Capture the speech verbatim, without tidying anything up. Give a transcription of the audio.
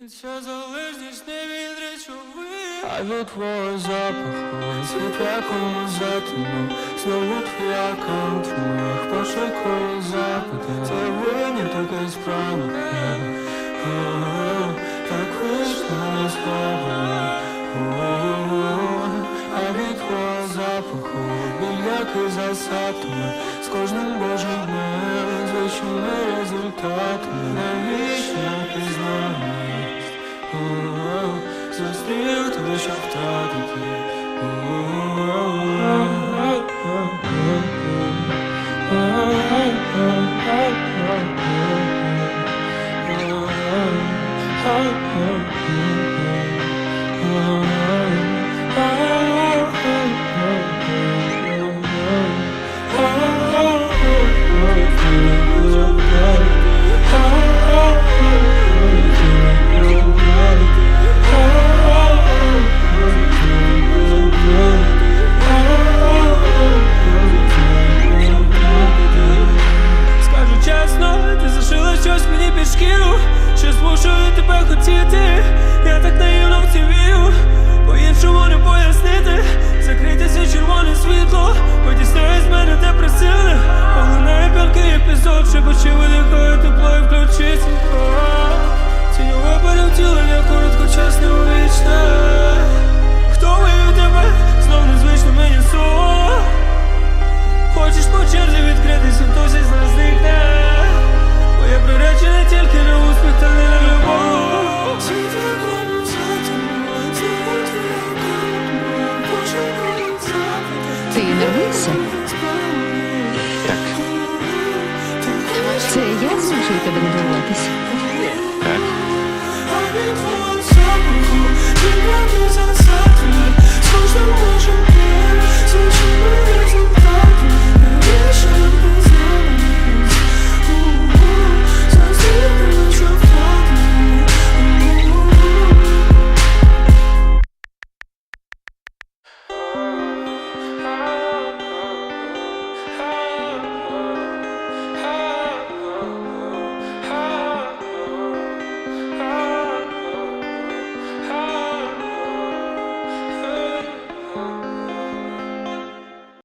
Ця залежність не від речовин, а від твого запаху, світ в якому затонув. Знову твоя аккаунт в моїх пошукових запитах. Це виняток із правил, так вийшло не слава. А від твого запаху, біль який засатує з кожним божим днем, з вищими результатами. Навіщо я пізнаюсь? Зустрів тебе, щоб втратити. Скажу чесно, ти зашила щось мені під шкіру, що змушує тебе хотіти. Я так наївно в це вірю, по-іншому не пояснити. Закритися червоне світло, потісняє з мене те присили. Поглинає п'янкий епізод, шепочи, видихає тепло і включиться.